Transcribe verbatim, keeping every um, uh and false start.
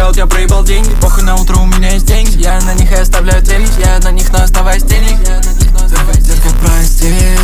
вот я проебал деньги. Похуй, на утро у меня есть деньги. Я на них и оставляю тени. Я на них, но оставаясь тени. Детка, прости,